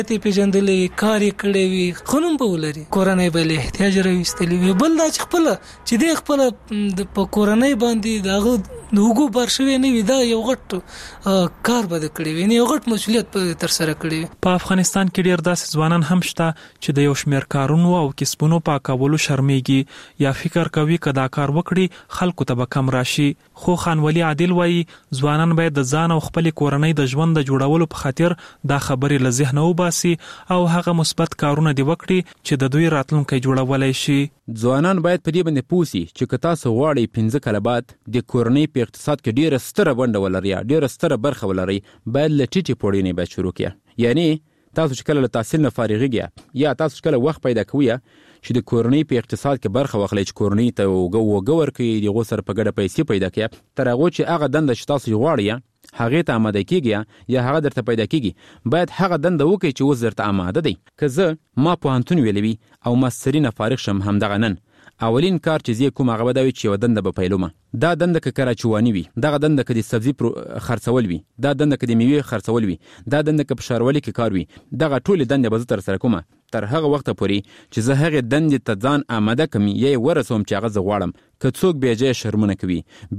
ته پیژندلې کار کړي وي خونم په ولري کورنۍ بل احتیاج راوستلی وي بل دا چې خپل په کورنۍ باندې داغه دوغو برشوي نه وي دا یو غټ کار بده کړی وي نه یو غټ مسولیت په تر سره کړی. په افغانستان کې ډیر داسې ځوانان هم شته چې د یو شمېر کارونو او کسبونو په کولو شرمېږي یا فکر کوي کدا کار وکړي خلکو ته به کم راشي. خو خان ولی عادل وایي ځوانان باید د ځان او خپل کورنۍ د ژوند د جوړولو په خاطر دا خبرې له ذهنه وباسي او هغه مثبت کارونه دی وکړي چې د دوی راتلونکی جوړولای شي. ځوانان باید په دې باندې پوه شي چې که تاسو غواړئ 15 کاله بعد د کورنۍ په اقتصاد کې ډیره ستره ونډه ولرئ یا ډیره ستره برخه ولرئ باید له ټیټې پوړۍ نه باید شروع کړئ. یعنی تاسو چې کله له تحصیل نه فارغیږئ یا تاسو چې کله وخت پیدا کوئ چې د کورنۍ په اقتصاد کې برخه واخلئ چې کورنۍ ته وګه ورکړئ د هغو سره په ګډه پیسې پیدا کړئ تر هغو چې هغه دنده چې تاسو یې غواړئ هغې ته آماده کېږي یا هغه درته پیدا کېږي باید هغه دنده وکړئ چې اوس درته آماده دی. که زه ما پوهنتون ویلی وي او ماستري نه فارغ شم همدغه نن اولین کار چې زه کوم هغه به دا وي چې یوه دنده به پیلومه. دا دنده که کراچواني وي دغه دنده که د سبزي خرڅول وي دا دنده که د میوې خرڅول وي دا دنده که په ښاروالۍ کې کار وي دغه ټولې دندې به زه ترسره کومه تر هغه وخته پورې چې زه هغې دندې ته ځان آماده کړم یا یې ورسوم چې هغه زه غواړم. که څوک بېجایه شرمونه کوي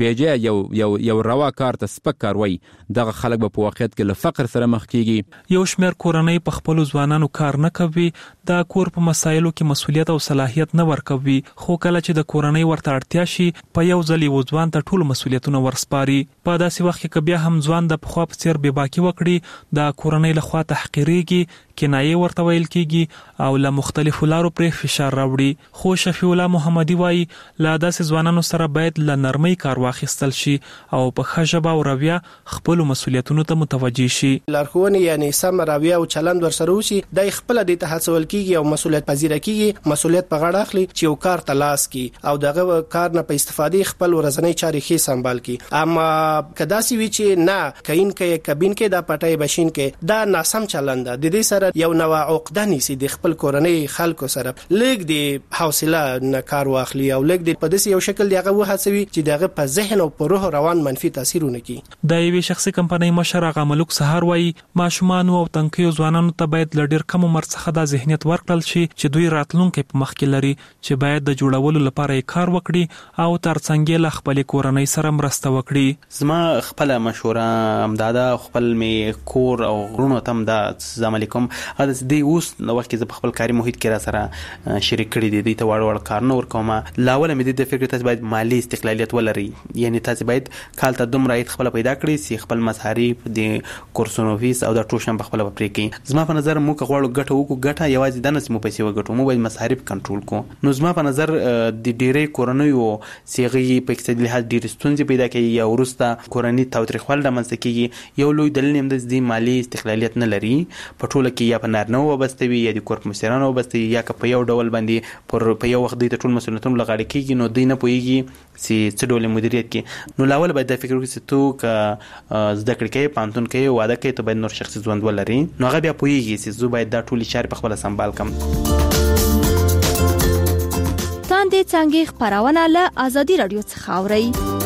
بېجایه یو روا کار ته سپک کار وایي دغه خلک به په واقعیت کې له فقر سره مخ کېږي. یو شمېر کورنۍ په خپلو ځوانانو کار نه کوي دا کور په مسایلو کې مسؤلیت او صلاحیت نه ورکوي خو کله چې د کورنۍ ورته اړتیا شي په یو ځل یو ځوان ته ټول مسؤلیتونه ورسپاري. په داسې وخت کې که بیا هم ځوان د پخوا په څېر بېباکي وکړي د کورنۍ لخوا تحقیرېږي کنایې ورته ویل کېږي او له مختلفو لارو پرې فشار راوړي. خو شفیع الله محمدي وایي له داسې ځوانانو سره باید له نرمۍ کار واخیستل شي او په ښه ژبه او رویه خپلو مسؤلیتونو ته متوجه شي. لارښوونې یعنی سم رویه او چلند ورسره وشي دی خپله دې ته هڅول کېږي او مسؤلیت پذیره کېږي مسؤلیت په غاړه اخلي چې یو کار ته لاس کړي او دغه کار نه په استفادې خپل ورځنۍ چارې ښې سنبال کړي. اما که داسې وي چې نه کین کې کبین کې دا پټۍ بشین کې دا ناسم چلند ده د دې سره یو نوع عقده نیسي د خپل کورنۍ خلکو سره لږ د حوصله نه کار واخلي او لږ د په داسې یو شکل دی هغه وهڅوي چې دغه په ذهن او په روح روان منفي تاثیرونه کوي. د یوې شخصي کمپنۍ مشر هغه ملک سهار وایي ماشومانو او تنکیو ځوانانو ته باید له ډېر کم عمر څخه دا ذهنیت ورکړل شي چې دوی راتلونکی په مخ کې لري چې باید د جوړولو لپاره یې کار وکړي او ترڅنګ یې له خپلې کورنۍ سره مرسته وکړي. زما خپله مشوره همدا ده خپل مې کور او غرونو ته هم دا عملي کوم دی اوس د وخت کې زه په خپل کاري محیط کې را سره شریک کړي دي دوی ته واړه کارونه ورکوم. له اوله مې د فکر تاسو باید مالي استقلالیت ولرئ یعنی تاسو باید کال ته دومره عاید خپل پیدا کړئ چې خپل مصارف د کورسونو فیس او د ټول شیان په خپل پرې کړئ. زما په نظر موږ که غواړو ګټه وکړو ګټه یوازې دا نه چې موږ پیسې وګټو موږ باید مصارف کنټرول کړو. نو زما په نظر د ډېرې کورنیو چې هغې په اقتصادي لحاظ ډېرې ستونزې پیدا کوي یا وروسته کورني تاوتریخوالی رامنځته کېږي یو لوی دلیل هم د مالي استقلالیت نه لري په ټوله کې یا په نارینه وابسته وي یا د کور په مشرانو وابسته وي یا که په یو ډول باندې په یو وخت دوی ته ټول مسؤلیتونه له غاړې کېږي نو دوی نه پوهېږي چې څه ډول مدیریت کې. نو له اوله باید دا فکر وکړي چې تو که زده کړې کوې پوهنتون کوې واده کوې ته باید نور شخصي ژوند ولري نو هغه بیا پوهېږي چې زه باید دا ټولې چارې په خپله سنبال کړم. تاندې څانګې خپرونه له ازادي راډیو څخه اورئ.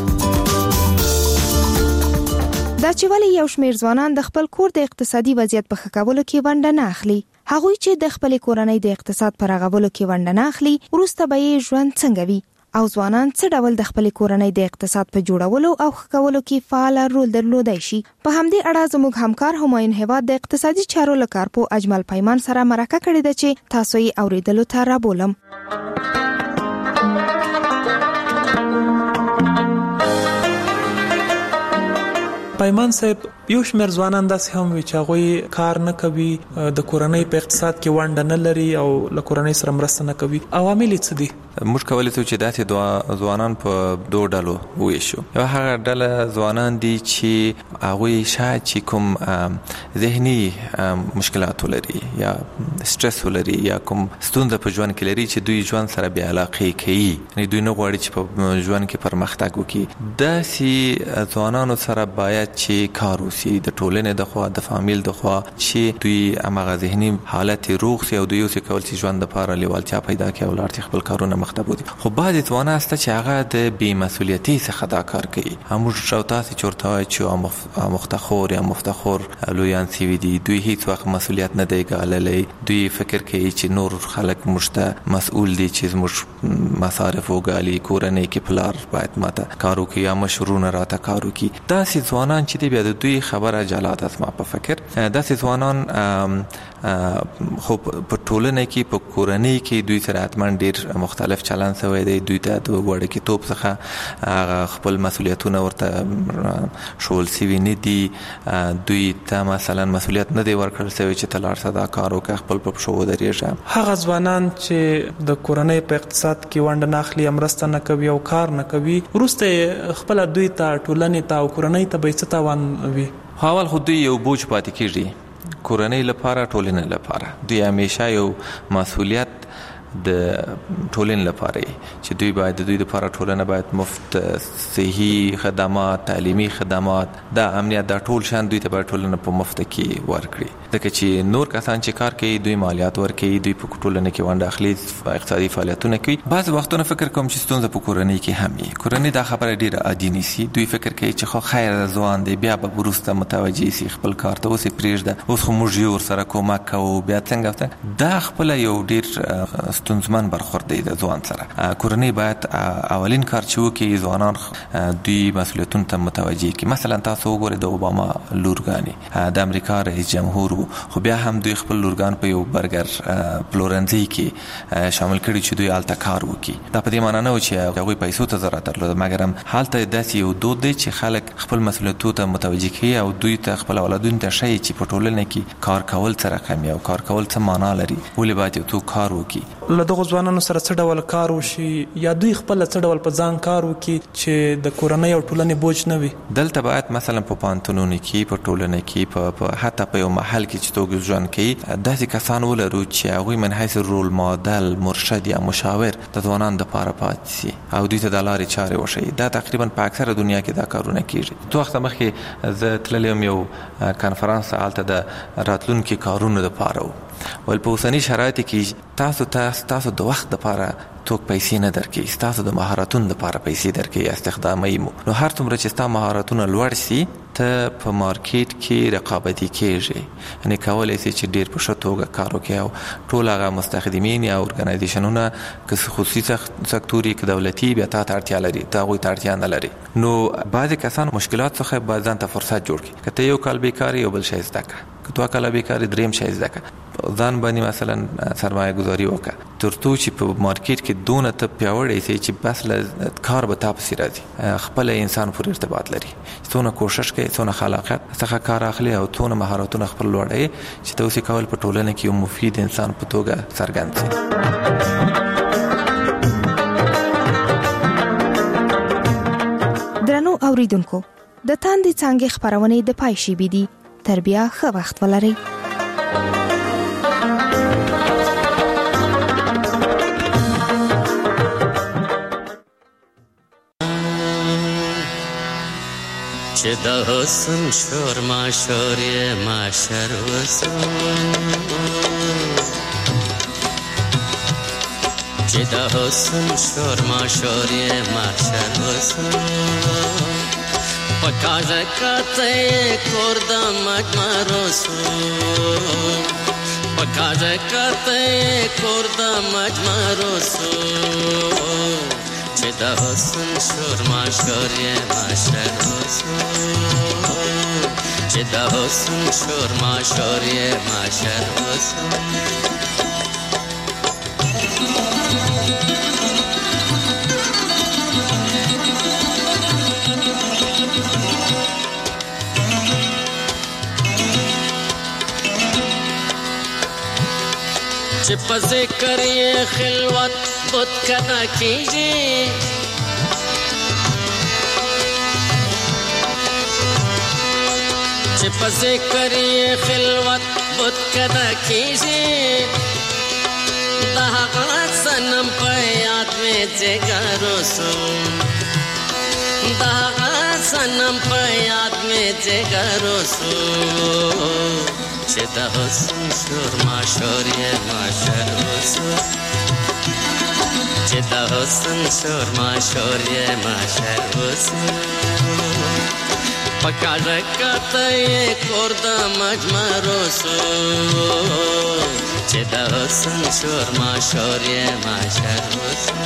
دا چې ولې یو شمېر ځوانان د خپل کور د اقتصادي وضعیت په ښه کولو کې ونډه نه اخلي هغوی چې د خپلې کورنۍ د اقتصاد په رغولو کې ونډه نه اخلي وروسته به یې ژوند څنګه وي او ځوانان څه ډول د خپلې کورنۍ د اقتصاد په جوړولو او ښه کولو کې فعال رول درلودای شي. په همدې اړه زموږ همکار همایون هیواد د اقتصادي چارو له کارپو اجمل پیمان سره مرکه کړې ده چې تاسو یې اوریدلو ته رابولم. پیمان صاحب یو شمېر ځوانان داسې هم وي چې هغوی کار نه کوي د کورنۍ په اقتصاد کې ونډه نه لري او له کورنۍ سره مرسته نه کوي عوامل یې څه دي؟ موږ کولی شو چې داسې ځوانان په دوه ډلو وویشو. یو هغه ډله ځوانان دي چې هغوی شاید چې کوم ذهني مشکلات ولري یا سټرس ولري یا کوم ستونزه په ژوند کې لري چې دوی ژوند سره بې علاقې کوي یعنې دوی نه غواړي چې په ژوند کې پرمختګ وکړي. داسې ځوانانو سره باید چې کار وشي د ټولنې د خوا د فامیل د خوا چې دوی هماغه ذهني حالت روغ شي او دوی اوسې کول چې ژوند دپاره لیوالتیا پیدا کړي او لاړ چې خپل کارونه مخته بودي. خو بعضې ځوانان شته چې هغه د بې مسؤلیتۍ څخه دا کار کوي. موږ او تاسې چې ورته وایو چې مفتخور یا مفتخور لویان سوي دي، دوی هیڅ وخت مسؤلیت نه دی ګاللی. دوی فکر کوي چې نور خلک موږ ته مسؤول دي چې زموږ مصارف وګالي، کورنۍ کې پلار باید ماته کار وکړي یا مشرونه راته کار وکړي. داسې ځوانان چې دي بیا د دوی خبره جلا ده زما په فکر. داسې ځوانان خو په ټولنه کې په کورنۍ کې دوی سره حتما ډېر مختلف چلند شوی دی. دوی ته د وړکتوب څخه خپل مسؤلیتونه ورته شول سوي نه دي. دوی ته مثلا مسؤلیت نه دی ورکړل شوی چې ته لاړ شه دا کار وکړه، خپل په پښو ودرېږه. هغه ځوانان چې د کورنۍ په اقتصاد کې ونډه نه اخلي، مرسته نه کوي او کار نه کوي، وروسته خپله دوی ته ټولنې ته او کورنۍ ته به یې څه تاوان وي؟ اول خو دوی یو بوج پاتې کېږي کورنۍ لپاره، ټولنې لپاره. دوی همیشه یو مسؤلیت د ټولنې لپاره چې دوی باید د دوی لپاره ټولنه باید مفت صحي خدمات، تعلیمي خدمات، دا امنیت، دا ټول شان دوی ته باید ټولنه په مفت کې ورکړي. ځکه چې نور کسان چې کار کوي دوی مالیات ورکوي، دوی په ټولنه کې ونډه اخلي، اقتصادي فعالیتونه کوي. بعض وختونه فکر کوم چې ستونزه په کورنۍ کې هم وي. کورنۍ دا خبره ډیره عادي نیسي. دوی فکر کوي چې خو خیر ځوان دی، بیا به وروسته متوجه شي خپل کار ته، اوس یې پرېږده، اوس خو موږ یې ورسره کومک کوو، بیا څنګه. دا خپله یو ډیر ستونزمن برخورد دی د ځوان سره. کورنۍ باید اولین کار چې وکړي ځوانان دوی مسؤلیتونو ته متوجه کړي. مثلا تاسو وګورئ د اوباما لورګانې، د امریکا رئیس جمهور وو، خو بیا هم دوی خپل لورګان په یو برګر پلورنځي کې شامل کړي چې دوی هلته کار وکړي. دا په دې معنا نه و چې هغوی پیسو ته ضرورت درلوده، مګر هم هلته داسې یو دود دی چې خلک خپل مسؤلیتونو ته متوجه کوي او دوی ته خپل اولادونو ته ښیي چې په ټولنه کې کار کول څه رقم او کار کول څه معنا لري، ولې باید یو څوک کار وکړي. له دغو ځوانانو سره څه ډول کار وشي یا دوی خپل څه ډول په ځان کار وکړي چې د کورنۍ او ټولنې بوج نه وي؟ دلته باید مثلا په پوهنتونونو کې، په ټولنه کې، حتی په یو محل کې چې څوک ژوند کوي، داسې کسان ولرو چې هغوی من حیث رول ماډل، مرشد یا مشاور د ځوانانو دپاره پاتې شي او دوی ته د لارې چارې وښیي. دا تقریبا په اکثره دنیا کې دا کارونه کېږي. څو وخته مخکې زه تللی یم یو کنفرانس، هلته د راتلونکي کارونو دپاره و. ول په اوسني شرایطو کې تاسو د وخت دپاره څوک پیسې نه درکوي، ستاسو د مهارتونو دپاره پیسې درکوي، استخداموي مو. نو هر څومره چې ستا مهارتونه لوړ شي ته په مارکیټ کې رقابتي کېږي، یعنې کولی شي چې ډېر په ښه توګه کار وکړي او ټول هغه مستخدمین یا ارګنایزیشنونه که خصوصي سکتور که دولتي بیا تا ته اړتیا لري، ته هغوی ته اړتیا نه لري. نو بعضې کسان مشکلات څخه باید ځان ته فرصت جوړ کړي. که ته یو کال بیکاري یو بل شی زده کړه، که 2 کاله بیکاري دریم شی زده کړه، ځان باندې مثلا سرمایه گذاري وکړه، تر څو چې په مارکیټ کې دونه ته پیاوړی شي چې بس له کار به تا پسې راځي. خپل انسان پورې ارتباط لري، څونه کوشش کوي، څونه خلاقیت څخه کار اخلي او څونه مهارتونه خپل لوړوي چې ته اوس یې کول په ټولنه کې یو مفید انسان په توګه څرګند شي. درنو اوریدونکو، د تاندې څانګې خپرونې د پای شیبې دي. تر بیا ښه وخت ولرئ. چې د حسن شور ماشور یې ماشر وسو، چې د حسن شور ماشور یې ماشر وسو، پکاژه کته کور د مجمر وسو، پکاژه کته کور د مجمر وسو، چې د حسن شور ماشور یې ماشر وسو، چې د حسن شور ماشور یې ماشر وسو. چې په ذکر یې خلوت بت کنا کیږي، چې په ذکر یې خلوت بت کنا کیږي، د هغه صنم په یاد مې جګر وسو، د هغه صنم په یاد مې جګر وسو، چې د حسن شور ماشور یې ماشر وسو. چې د حسن شور ما شور یې ماشر وسو پکاره کته کور د مجمع روسو چې د حسن شور ما شور یې ماشر وسو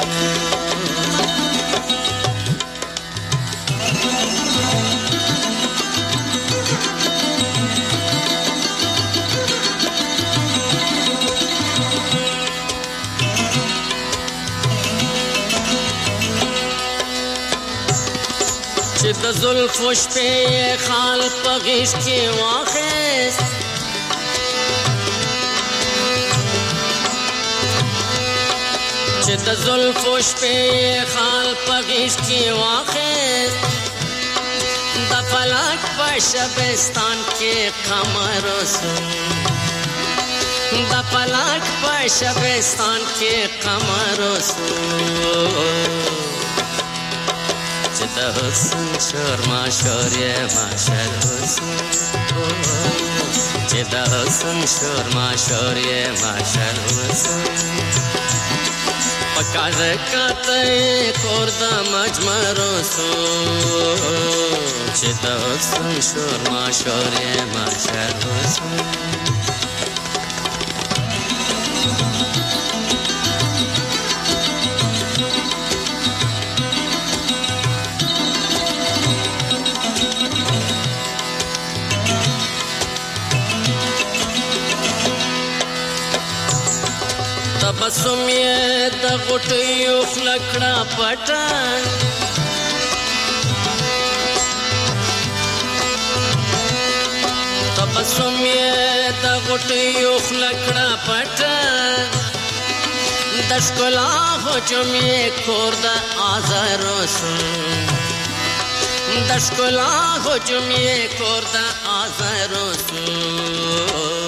چې د زلفو شپې خال په غیږ کې واخیست چې د زلفو شپې خال په غیږ کې واخیست د فلک په شبستان کې قمر وسو د فلک په شبستان کې قمر وسو چې د حسن شور ما شور یې ماشر وسو چې د حسن شور ما شور یې ماشر وسو پکاره کته کور د مجمع روسو چې د حسن شور ما شور یې ماشر وسو تبسم یې د غټیو خلکړه پټه تبسم یې د غټیو خلکړه پټه د ښکلا هجوم یې کور د آزار وسو د ښکلا هجوم یې کور د آزار وسو